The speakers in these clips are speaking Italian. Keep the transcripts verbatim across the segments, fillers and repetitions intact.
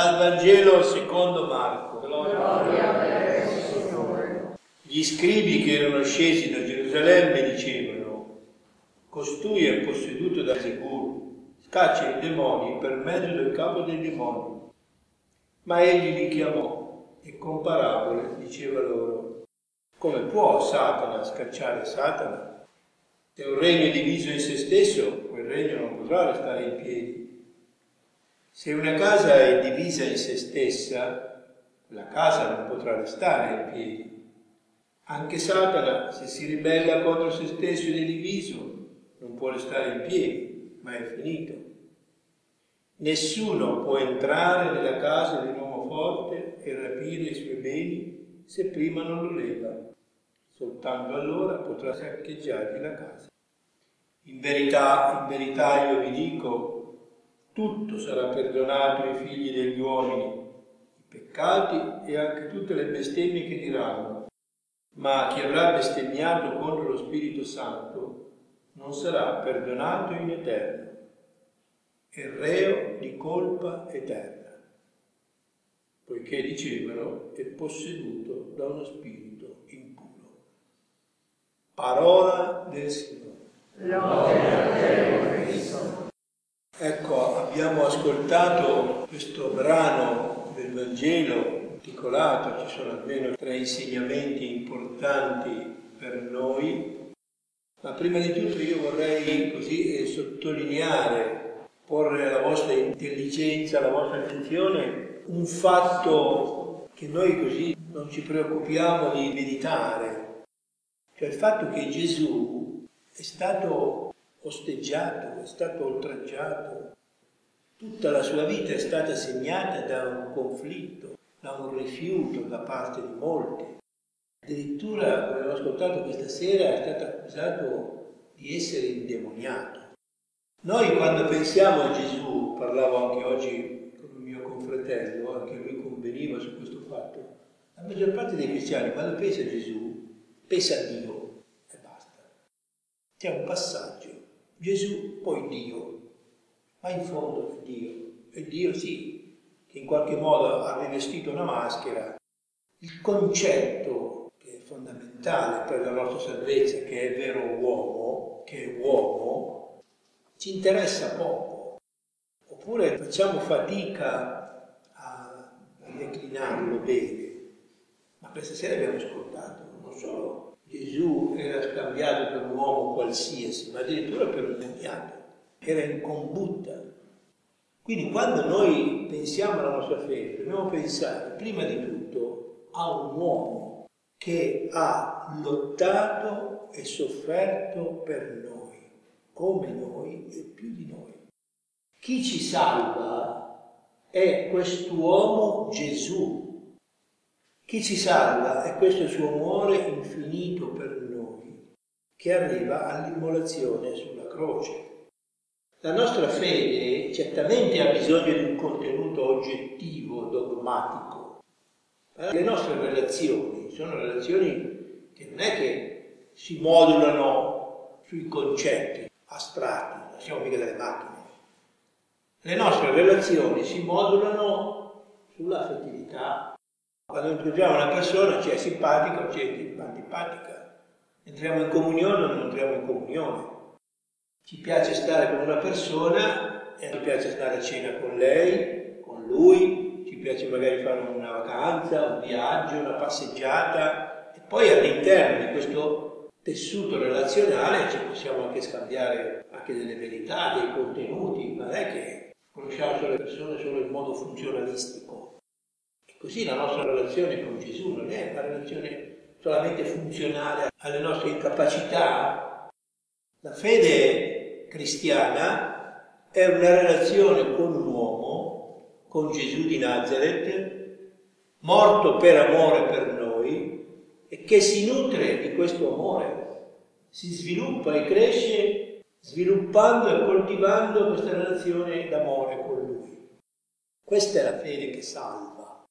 Dal Vangelo secondo Marco. Gloria a te, Signore. Gli scribi che erano scesi da Gerusalemme dicevano: costui è posseduto da Belzebul, scaccia i demoni per mezzo del capo dei demoni. Ma egli li chiamò e con parabole diceva loro: come può Satana scacciare Satana? Se un regno è diviso in se stesso, quel regno non potrà restare in piedi. Se una casa è divisa in se stessa, la casa non potrà restare in piedi. Anche Satana, se si ribella contro se stesso ed è diviso, non può restare in piedi, ma è finito. Nessuno può entrare nella casa di un uomo forte e rapire i suoi beni se prima non lo lega. Soltanto allora potrà saccheggiargli la casa. In verità, in verità io vi dico, tutto sarà perdonato ai figli degli uomini, i peccati e anche tutte le bestemmie che diranno. Ma chi avrà bestemmiato contro lo Spirito Santo non sarà perdonato in eterno, è reo di colpa eterna, poiché dicevano è posseduto da uno spirito impuro. Parola del Signore. Gloria a te, Cristo. Ecco, abbiamo ascoltato questo brano del Vangelo articolato, ci sono almeno tre insegnamenti importanti per noi, ma prima di tutto io vorrei così eh, sottolineare, porre alla vostra intelligenza, alla vostra attenzione, un fatto che noi così non ci preoccupiamo di meditare, cioè il fatto che Gesù è stato osteggiato, è stato oltraggiato, tutta la sua vita è stata segnata da un conflitto, da un rifiuto da parte di molti. Addirittura, come abbiamo ascoltato questa sera, è stato accusato di essere indemoniato. Noi quando pensiamo a Gesù, parlavo anche oggi con il mio confratello, anche lui conveniva su questo fatto, la maggior parte dei cristiani quando pensa a Gesù, pensa a Dio e basta. C'è un passaggio. Gesù, poi Dio, ma in fondo è Dio, è Dio sì, che in qualche modo ha rivestito una maschera. Il concetto che è fondamentale per la nostra salvezza, che è vero uomo, che è uomo, ci interessa poco, oppure facciamo fatica a, a declinarlo bene. Ma questa sera abbiamo ascoltato, non solo Gesù era scambiato per un uomo qualsiasi, ma addirittura per un demoniato, era in combutta. Quindi quando noi pensiamo alla nostra fede, dobbiamo pensare prima di tutto a un uomo che ha lottato e sofferto per noi, come noi e più di noi. Chi ci salva è quest'uomo Gesù. Chi ci salva è questo suo amore infinito per noi, che arriva all'immolazione sulla croce. La nostra fede certamente ha bisogno di un contenuto oggettivo, dogmatico. Le nostre relazioni sono relazioni che non è che si modulano sui concetti astratti, non siamo mica delle macchine. Le nostre relazioni si modulano sull'affettività. Quando incontriamo una persona ci è simpatica o ci è antipatica, entriamo in comunione o non entriamo in comunione. Ci piace stare con una persona e ci piace stare a cena con lei, con lui, ci piace magari fare una vacanza, un viaggio, una passeggiata e poi all'interno di questo tessuto relazionale ci possiamo anche scambiare anche delle verità, dei contenuti, non è che conosciamo solo le persone solo in modo funzionalistico. Così la nostra relazione con Gesù non è una relazione solamente funzionale alle nostre incapacità. La fede cristiana è una relazione con un uomo, con Gesù di Nazareth, morto per amore per noi e che si nutre di questo amore, si sviluppa e cresce sviluppando e coltivando questa relazione d'amore con Lui. Questa è la fede che salva.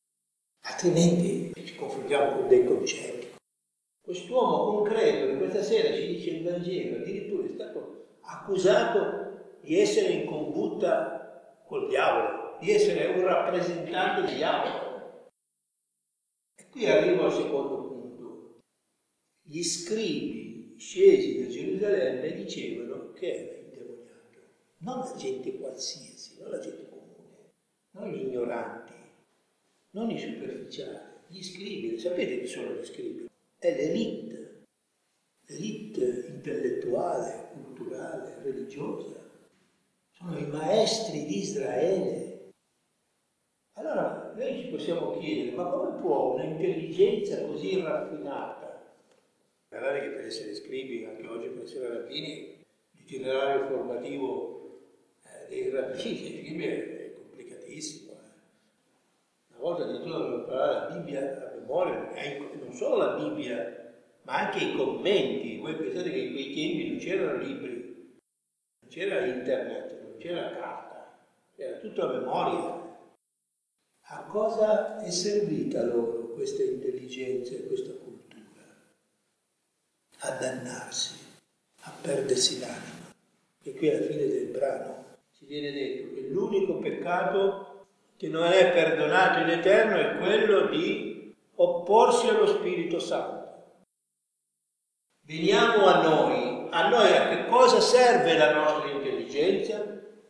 Altrimenti ci confrontiamo con dei concetti. Quest'uomo concreto che questa sera ci dice il Vangelo, addirittura è stato accusato di essere in combutta col diavolo. di essere un rappresentante del diavolo. E qui arrivo al secondo punto. Gli scribi scesi da Gerusalemme dicevano che era indemoniato. Non la gente qualsiasi, non la gente comune, non gli ignoranti, non i superficiali, gli scribi. Sapete chi sono gli scribi? È l'elite, l'elite intellettuale, culturale, religiosa. Sono i maestri di Israele. Allora noi ci possiamo chiedere, ma come può una intelligenza così raffinata, guardate che per essere scribi, anche oggi per essere rabbini, l'itinerario formativo eh, dei rabbini è complicatissimo. Eh. Una volta addirittura dovevo imparare la Bibbia a memoria, non solo la Bibbia, ma anche i commenti. Voi pensate che in quei tempi non c'erano libri, non c'era internet, non c'era carta, era tutto a memoria. A cosa è servita loro questa intelligenza e questa cultura? A dannarsi, a perdersi l'anima. E qui alla fine del brano ci viene detto che l'unico peccato che non è perdonato in eterno è quello di opporsi allo Spirito Santo. Veniamo a noi, a noi a che cosa serve la nostra intelligenza?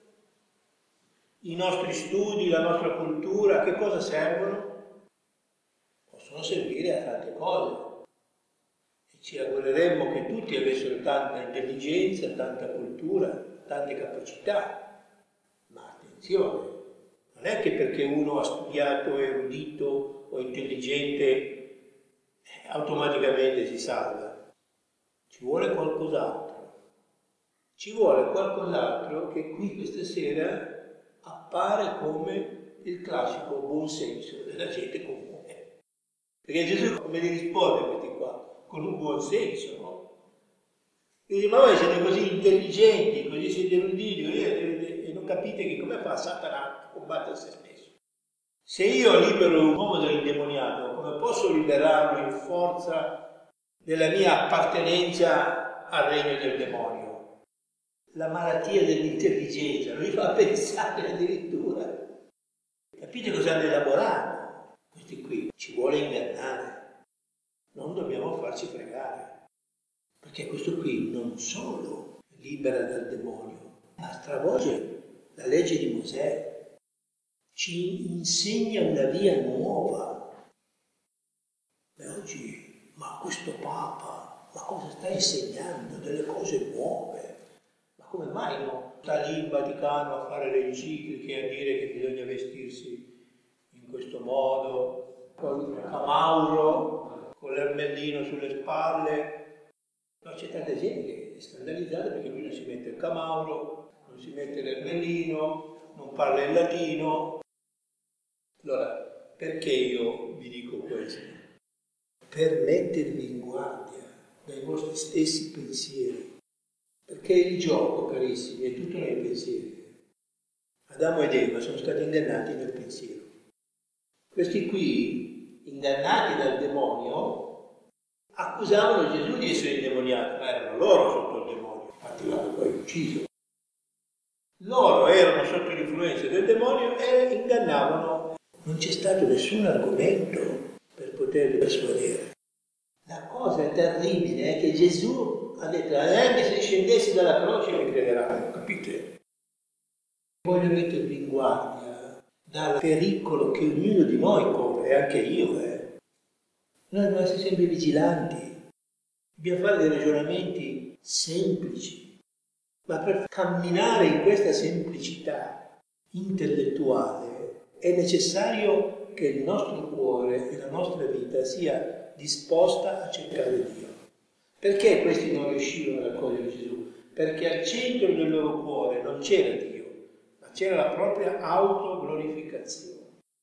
I nostri studi, la nostra cultura, a che cosa servono? Possono servire a tante cose. E ci augureremmo che tutti avessero tanta intelligenza, tanta cultura, tante capacità. Ma attenzione, non è che perché uno ha studiato, è erudito o intelligente, eh, automaticamente si salva. Ci vuole qualcos'altro. Ci vuole qualcos'altro che qui questa sera appare come il classico buonsenso della gente comune. Perché Gesù come li risponde a questi qua? Con un buonsenso, no? E dice, ma voi siete così intelligenti, così siete eruditi, e non capite che come fa Satana a combattere se stesso? Se io libero un uomo dall'indemoniato, come posso liberarlo in forza della mia appartenenza al regno del demonio? La malattia dell'intelligenza non mi fa pensare addirittura. Capite cosa hanno elaborato? Questi qui ci vuole ingannare. Non dobbiamo farci fregare. Perché questo qui non solo libera dal demonio, ma stravolge la legge di Mosè. Ci insegna una via nuova. E oggi, ma questo Papa, ma cosa sta insegnando? Delle cose nuove. Come mai no? Sta lì in Vaticano a fare le encicliche, a dire che bisogna vestirsi in questo modo, con il camauro, con l'ermellino sulle spalle. No, c'è tanta gente che è scandalizzata perché lui non si mette il camauro, non si mette l'ermellino, non parla il latino. Allora, perché io vi dico questo? Per mettervi in guardia dai vostri stessi pensieri. Perché il gioco, carissimi, è tutto nei pensieri. Adamo ed Eva sono stati ingannati nel pensiero. Questi qui, ingannati dal demonio, accusavano Gesù di essere indemoniato, ma erano loro sotto il demonio, infatti l'hanno poi ucciso. Loro erano sotto l'influenza del demonio e ingannavano. Non c'è stato nessun argomento per poterli persuadere. La cosa terribile è che Gesù ha detto, anche se scendessi dalla croce mi crederanno, capite? Voglio mettervi in guardia dal pericolo che ognuno di noi corre, anche io, eh. Noi dobbiamo essere sempre vigilanti, dobbiamo fare dei ragionamenti semplici, ma per camminare in questa semplicità intellettuale è necessario che il nostro cuore e la nostra vita sia disposta a cercare Dio. Perché questi non riuscirono ad accogliere Gesù? Perché al centro del loro cuore non c'era Dio, ma c'era la propria autoglorificazione.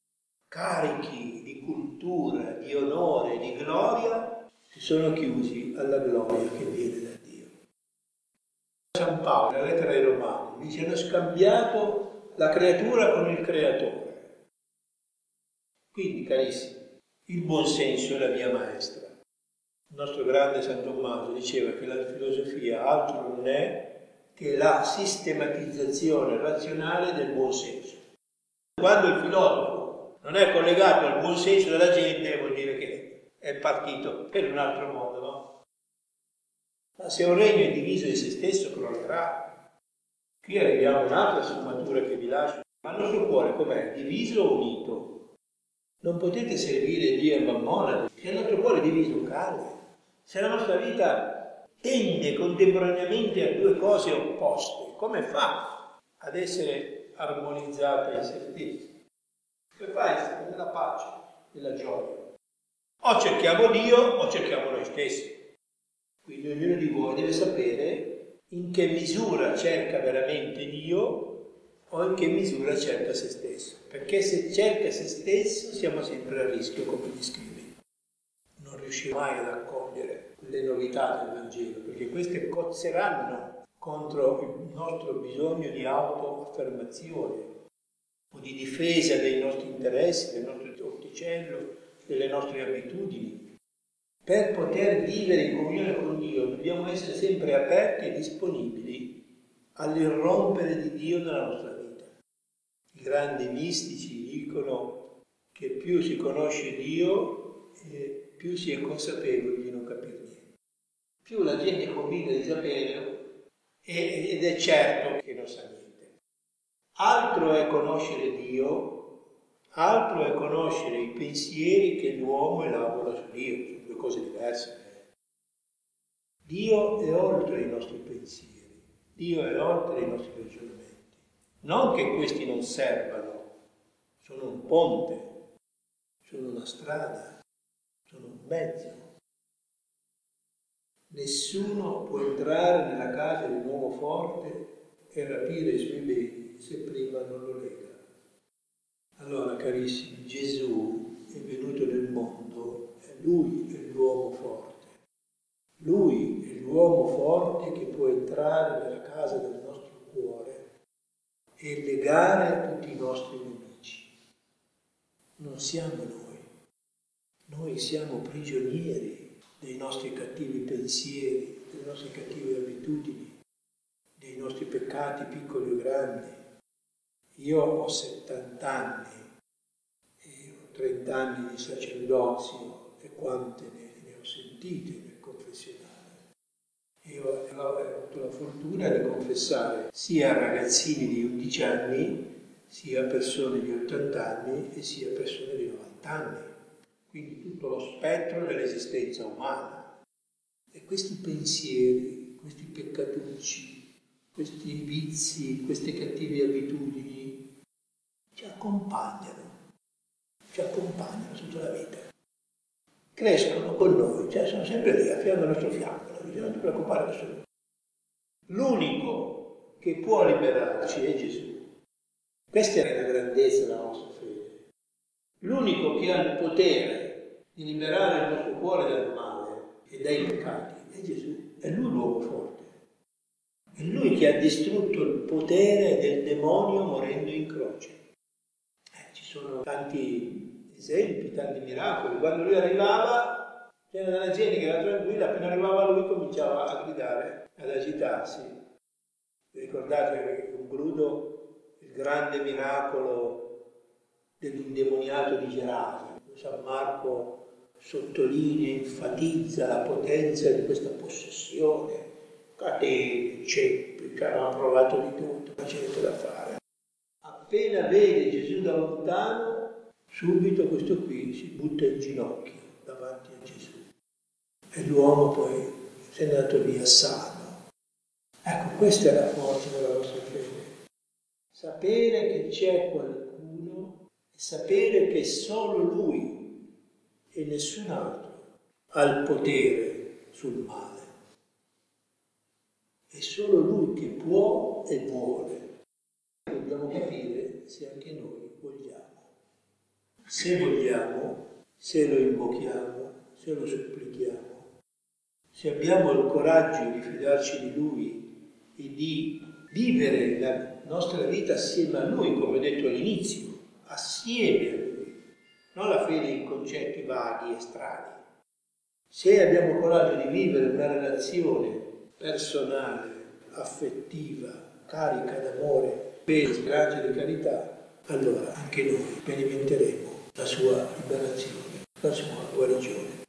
Carichi di cultura, di onore, di gloria, si sono chiusi alla gloria che viene da Dio. San Paolo, nella lettera ai Romani, dice: hanno scambiato la creatura con il creatore. Quindi, carissimi, il buonsenso è la via maestra. Il nostro grande San Tommaso diceva che la filosofia altro non è che la sistematizzazione razionale del buon senso. Quando il filosofo non è collegato al buon senso della gente, vuol dire che è partito per un altro modo, no? Ma se un regno è diviso in se stesso, crollerà. Qui arriviamo a un'altra sfumatura che vi lascio. Ma il nostro cuore com'è? Diviso o unito? Non potete servire Dio e Mammona, se il nostro cuore è diviso cade. Se la nostra vita tende contemporaneamente a due cose opposte, come fa ad essere armonizzata in se stessa? Come fa a essere nella pace, nella gioia? O cerchiamo Dio o cerchiamo noi stessi. Quindi ognuno di voi deve sapere in che misura cerca veramente Dio o in che misura cerca se stesso. Perché se cerca se stesso siamo sempre a rischio, come gli scrivi. Non riusciremo mai ad accogliere le novità del Vangelo, perché queste cozzeranno contro il nostro bisogno di autoaffermazione o di difesa dei nostri interessi, del nostro orticello, delle nostre abitudini. Per poter vivere in comunione con Dio dobbiamo essere sempre aperti e disponibili all'irrompere di Dio nella nostra vita. I grandi mistici dicono che più si conosce Dio e più si è consapevoli di non capire niente. Più la gente è convinta di sapere ed è certo che non sa niente. Altro è conoscere Dio, altro è conoscere i pensieri che l'uomo elabora su Dio, sono due cose diverse. Dio è oltre i nostri pensieri, Dio è oltre i nostri ragionamenti. Non che questi non servano, sono un ponte, sono una strada, sono un mezzo. Nessuno può entrare nella casa di un uomo forte e rapire i suoi beni se prima non lo lega. Allora, carissimi, Gesù è venuto nel mondo e Lui è l'uomo forte. Lui è l'uomo forte che può entrare nella casa del nostro cuore e legare tutti i nostri nemici. Non siamo noi. Noi siamo prigionieri dei nostri cattivi pensieri, delle nostre cattive abitudini, dei nostri peccati piccoli o grandi. Io ho settanta anni e ho trenta anni di sacerdozio e quante ne, ne ho sentite nel confessionale. Io ho avuto la fortuna di confessare sia ragazzini di undici anni, sia persone di ottanta anni e sia persone di novanta anni. Quindi tutto lo spettro dell'esistenza umana. E questi pensieri, questi peccatucci, questi vizi, queste cattive abitudini ci accompagnano, ci accompagnano tutta la vita. Crescono con noi, cioè sono sempre lì, a fianco al nostro fianco, non bisogna preoccupare nessuno. L'unico che può liberarci è Gesù. Questa è la grandezza della nostra fede. L'unico che ha il potere di liberare il nostro cuore dal male e dai peccati è Gesù, è Lui l'uomo forte. È Lui che ha distrutto il potere del demonio morendo in croce. Eh, ci sono tanti esempi, tanti miracoli. Quando Lui arrivava, c'era della gente che era tranquilla, appena arrivava Lui cominciava a gridare, ad agitarsi. Vi ricordate un grudo, il grande miracolo dell'indemoniato di Gerasa? San Marco sottolinea, enfatizza la potenza di questa possessione. Catene, ceppi, che hanno provato di tutto, ma c'è niente da fare. Appena vede Gesù da lontano, subito questo qui si butta in ginocchio davanti a Gesù. E l'uomo poi se n'è andato via sano. Ecco, questa è la forza della nostra fede. Sapere che c'è qualcuno e sapere che solo Lui e nessun altro ha il potere sul male. È solo Lui che può e vuole. Dobbiamo capire se anche noi vogliamo. Se vogliamo, se lo invochiamo, se lo supplichiamo, se abbiamo il coraggio di fidarci di Lui e di vivere la nostra vita assieme a Lui, come ho detto all'inizio, assieme a Lui, non la fede in concetti vaghi e strani. Se abbiamo il coraggio di vivere una relazione personale, affettiva, carica d'amore, fede, grazia di carità, allora anche noi sperimenteremo la sua liberazione, la sua guarigione.